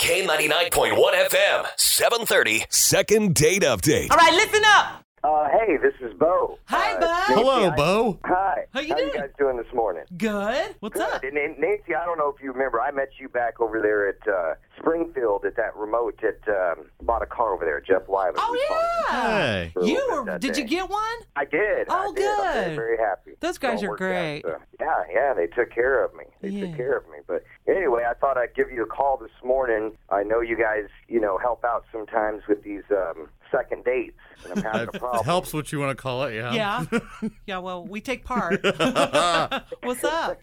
K99.1 FM, 730. Second date update. All right, listen up. Hey, this is Bo. Hi, Bo. Hello, Bo. Hi. How you How doing? you guys doing this morning? Good. What's up? Good. And Nancy, I don't know if you remember, I met you back over there at Springfield at that remote at bought a car over there, Jeff Wyler. Oh, yeah. Hey. Did you get one? I did. Oh, I did. I'm good. very, very happy. Those guys It all are worked great. out, so. Yeah, they took care of me. They took care of me. But anyway, I thought I'd give you a call this morning. I know you guys, help out sometimes with these second dates, and I'm having a problem. Helps what you want to call it, yeah. Yeah. Yeah, well, we take part. What's up?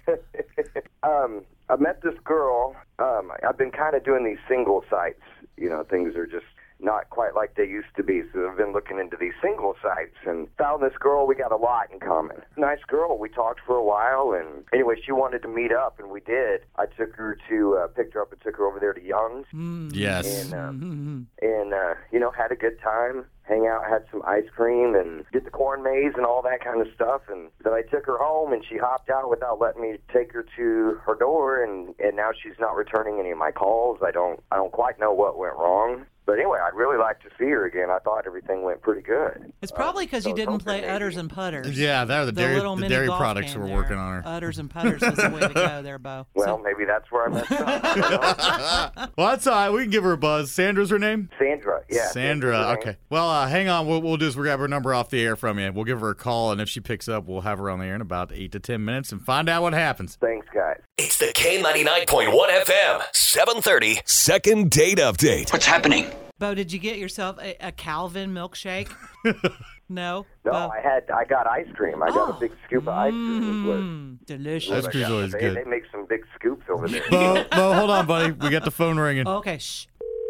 I met this girl. I've been kind of doing these single sites. Things are just not quite like they used to be. So I've been looking into these single sites and found this girl. We got a lot in common. Nice girl. We talked for a while, and anyway, she wanted to meet up, and we did. I took her to picked her up and took her over there to Young's. Yes. And had a good time. Hang out, had some ice cream, and did the corn maze and all that kind of stuff. And then I took her home, and she hopped out without letting me take her to her door. And now she's not returning any of my calls. I don't quite know what went wrong. But anyway, I'd really like to see her again. I thought everything went pretty good. It's probably because you didn't play Udders and Putters. Yeah, they're the little mini dairy golf products game we're there. working on her. Udders and Putters was the way to go there, Bo. Well, maybe that's where I messed up. Well, that's all right. We can give her a buzz. Sandra's her name? Sandra, yeah. Sandra, okay. Well, hang on. We'll do is we'll grab her number off the air from you. We'll give her a call, and if she picks up, we'll have her on the air in about 8 to 10 minutes and find out what happens. Thanks, guys. It's the K99.1 FM, 730. Second date update. What's happening? Bo, did you get yourself a Calvin milkshake? No? No, Bo? I got ice cream. I got a big scoop of ice cream. Delicious. Ice cream's always They good. make some big scoops over there. Bo, hold on, buddy. We got the phone ringing. Okay, shh.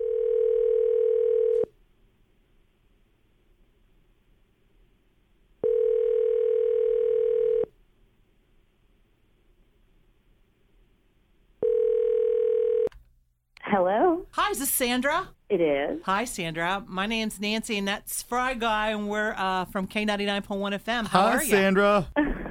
Hello, Hi, is this Sandra? it is. Hi, Sandra. My name's Nancy, and that's Fry Guy, and we're from K99.1 FM. How Hi, are you? Sandra.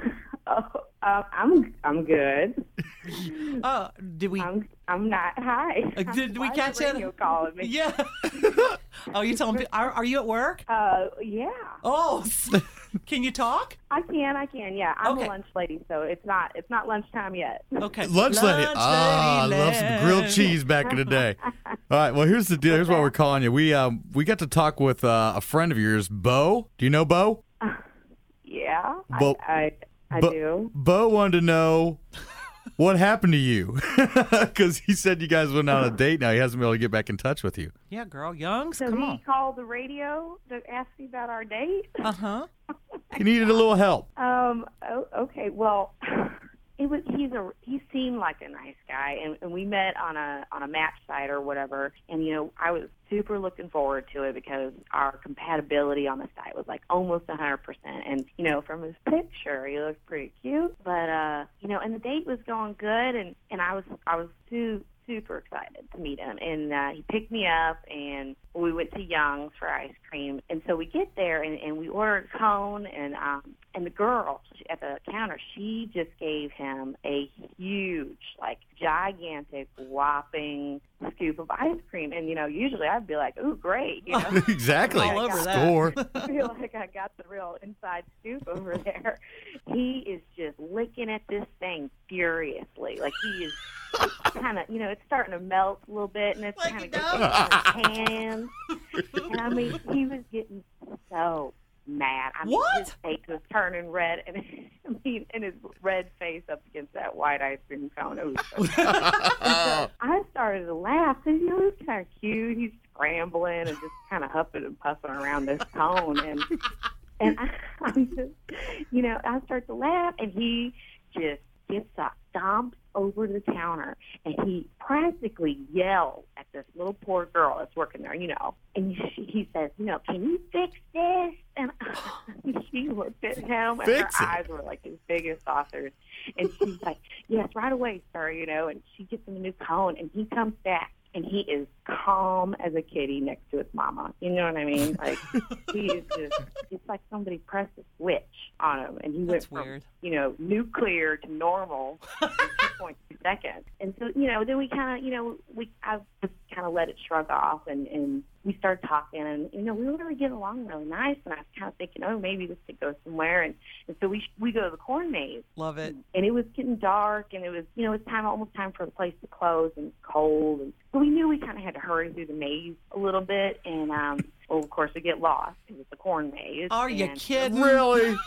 I'm good. Oh, did we? I'm not. Hi. Did we Why is catch the it? radio calling me? Yeah. Oh, you telling me? Are you at work? Yeah. Oh, can you talk? I can. Yeah, I'm Okay. a lunch lady, so it's not lunchtime yet. Okay. Lunch lady. I love some grilled cheese back in the day. All right. Well, here's the deal. Here's why we're calling you. We got to talk with a friend of yours, Bo. Do you know Bo? Yeah, Bo- I Bo- do. Bo wanted to know what happened to you because he said you guys went on a date. Now he hasn't been able to get back in touch with you. Yeah, girl, Youngs, So come he on. called the radio to ask me about our date. Uh-huh. He needed a little help. Okay. Well, he seemed like a nice guy, and we met on a match site or whatever. And I was super looking forward to it because our compatibility on the site was like almost 100%. And from his picture, he looked pretty cute. But and the date was going good, and I was super excited to meet him. And he picked me up, and we went to Young's for ice cream. And so we get there, and we ordered a cone, and the girl at the counter, she just gave him a huge, like, gigantic, whopping scoop of ice cream. And, usually I'd be like, ooh, great. Exactly. All over that. Score. I feel like I got the real inside scoop over there. He is just licking at this thing furiously. Like, he is kind of, it's starting to melt a little bit, and it's Like kind of it getting in his hands. And, I mean, he was getting so mad. I mean, What? his face was turning red, and and his red face up against that white ice cream cone. It was so so I started to laugh because he was kind of cute. He's scrambling and just kind of huffing and puffing around this cone, and I'm just, I start to laugh, and he just gets up, stomps over the counter, and he practically yells at this little poor girl that's working there, and he says, can you fix this? And she looked at him, and Fix her it. eyes were like as big as saucers, and she's like, yes, right away, sir, and she gets him a new cone, and he comes back, and he is calm as a kitty next to his mama. You know what I mean? Like, he is just, it's like somebody pressed a switch on him, and he That's went weird. from, nuclear to normal in 2.2 seconds. And so, then we kind of, I was kind kind of let it shrug off, and we started talking, and, we were really getting along really nice, and I was kind of thinking, oh, maybe this could go somewhere, and so we go to the corn maze. Love it. And it was getting dark, and it was, it's almost time for the place to close, and it's cold, and so we knew we kind of had to hurry through the maze a little bit, and, well, of course, we get lost because it's the corn maze. Are you kidding? Really?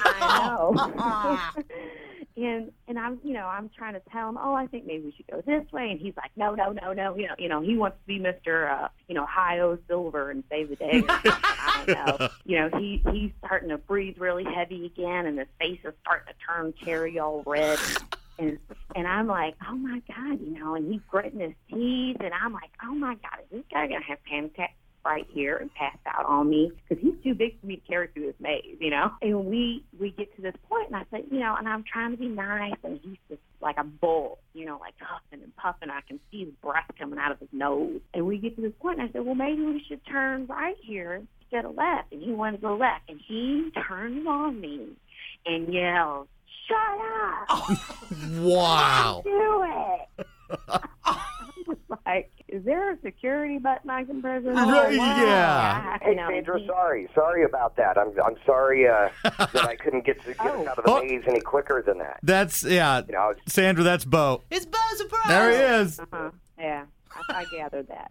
I know. And I'm trying to tell him, I think maybe we should go this way, and he's like, no. He wants to be Mr. Hi-O Silver and save the day. I don't know. He's starting to breathe really heavy again, and his face is starting to turn cherry all red. And I'm like, oh my God, and he's gritting his teeth, and I'm like, oh my God, is this guy gonna have panic attack right here and pass out on me? Because he's too big for me to carry through this maze, And we get to this point, and I said, and I'm trying to be nice, and he's just like a bull, like huffing and puffing. I can see his breath coming out of his nose. And we get to this point, and I said, well, maybe we should turn right here instead of left. And he wanted to go left, and he turned on me and yelled, shut up! Oh, wow. Do it! I'm just like, is there a security button I can press? Right, yeah. Hey, Sandra, sorry about that. I'm sorry that I couldn't get us out of the maze any quicker than that. That's, Sandra, that's Bo. It's Bo Surprise! There he is. Uh-huh. Yeah. I gathered that.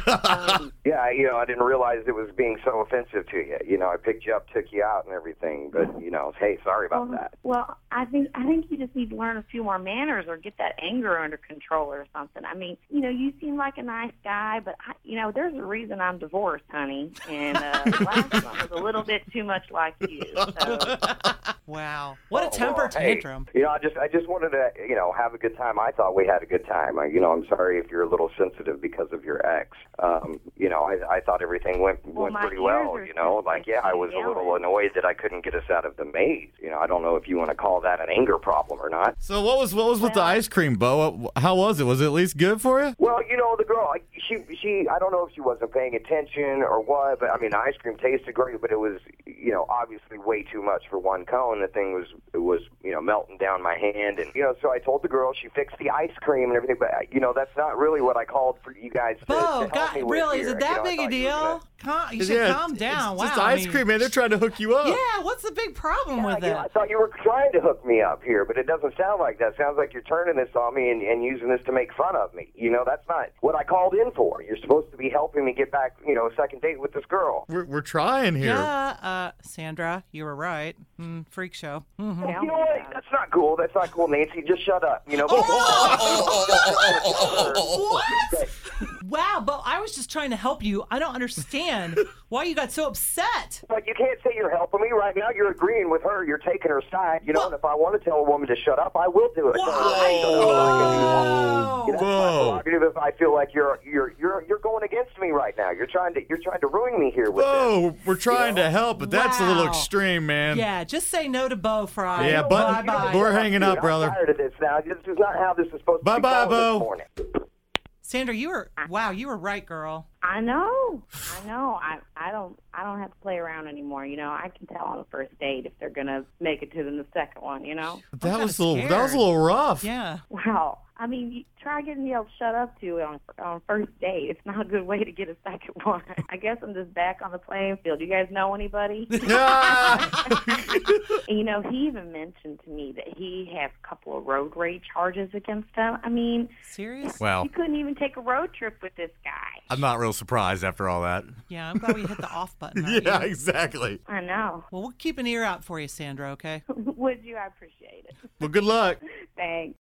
I didn't realize it was being so offensive to you. I picked you up, took you out, and everything. But hey, sorry about that. Well, I think you just need to learn a few more manners, or get that anger under control, or something. I mean, you seem like a nice guy, but there's a reason I'm divorced, honey. And the last one was a little bit too much like you. So. Wow, what a temper tantrum! Hey, I just wanted to have a good time. I thought we had a good time. I'm sorry if you're a little sensitive because of your ex. I thought everything went pretty well. I was a little annoyed that I couldn't get us out of the maze. I don't know if you want to call that an anger problem or not. So what was with the ice cream, Bo? How was it? Was it at least good for you? Well, the girl, she I don't know if she wasn't paying attention or what, but I mean, the ice cream tasted great, but it was obviously way too much for one cone. The thing was melting down my hand, and so I told the girl, she fixed the ice cream and everything, but that's not really what I called for you guys to help me with really? here. Is it that big a deal? You should calm down. It's just ice cream, man. They're trying to hook you up. Yeah, what's the big problem with it? I thought you were trying to hook me up here, but it doesn't sound like that. It sounds like you're turning this on me and using this to make fun of me. That's not what I called in for. You're supposed to be helping me get back, a second date with this girl. We're trying here. Yeah, Sandra, you were right. Freak show. Mm-hmm. You know what? That's not cool. That's not cool, Nancy. Just shut up. What? Wow, but I was just trying to help you. I don't understand why you got so upset. But you can't say you're helping me right now. You're agreeing with her. You're taking her side. And if I want to tell a woman to shut up, I will do it. Whoa. That's my prerogative if I feel like you're going against me right now. You're trying to ruin me here with this. We're trying to help, but that's a little extreme, man. Yeah, just say no to Bo Fry. Yeah, but we're hanging up, brother. I'm tired of this now. This is not how this is supposed to be. Bye-bye, Bo. This morning. Sandra, you were right, girl. I know. I don't have to play around anymore. I can tell on the first date if they're gonna make it to the second one. That was a little rough. Yeah. Wow. I mean, you try getting yelled shut up to on first date. It's not a good way to get a second one. I guess I'm just back on the playing field. You guys know anybody? And, he even mentioned to me that he has a couple of road rage charges against him. I mean, serious? Well, you couldn't even take a road trip with this guy. I'm not real surprised after all that. Yeah, I'm glad we hit the off button. Yeah, exactly. I know. Well, we'll keep an ear out for you, Sandra, okay? Would you? I appreciate it. Well, good luck. Thanks.